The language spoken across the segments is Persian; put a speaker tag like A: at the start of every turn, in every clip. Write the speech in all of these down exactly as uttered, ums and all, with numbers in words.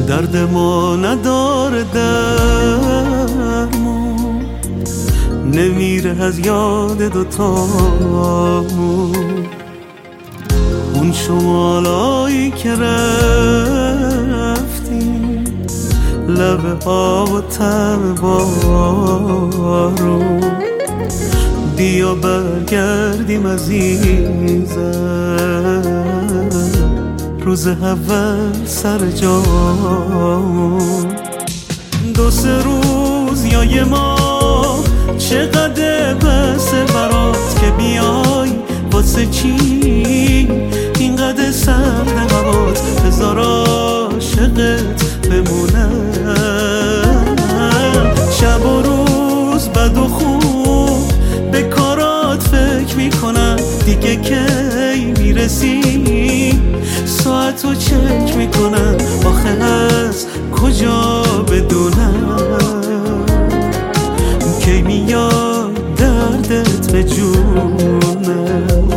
A: درد ما نداره درمون، نمیره از یاد دوتامون. اون شمالایی که رفتیم، لب ها و طعم بارون، بیا برگردیم عزیزم، روز اول سر جامون. دو سه روز یا یه ماه چقدر بسه برات که بیای، واسه چی اینقدر سرد هوات، بذار عاشقت بمونم. شب و روز بد و خوب به کارات فکر میکنم، دیگه کی میرسی ساعتو چک میکنم، آخه از کجا بدونم کی میاد دردت به جونم.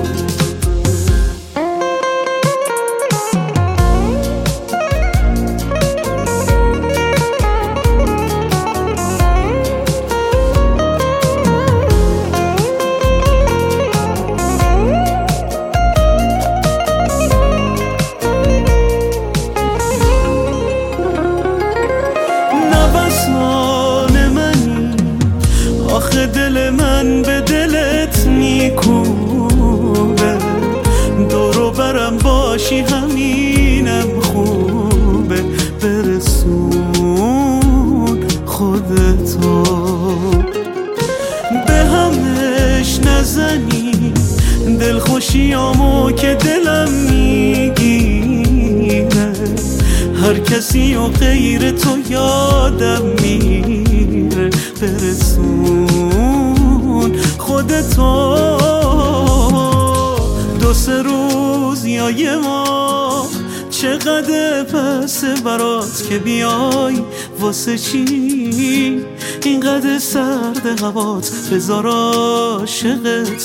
A: آخه دل من به دلت میکوبه، دورو برم باشی همینم خوبه. برسون خودتو به همش نزنی، دلخوشیامو که دلم میگیره، هر کسی و غیر تو یادم میره. برسون خودتو دو سه روز یا یه ماه چقدر پسه برات که بیای، واسه چی اینقدر سرد هوات، بذار عاشقت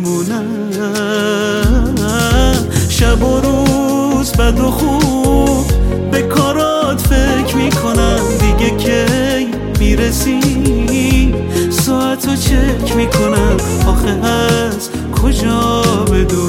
A: بمونم. شب و روز بد و خوب به کارات فکر میکنم، دیگه کی میرسی ساعتو چک میکنم، آخه از کجا بدونم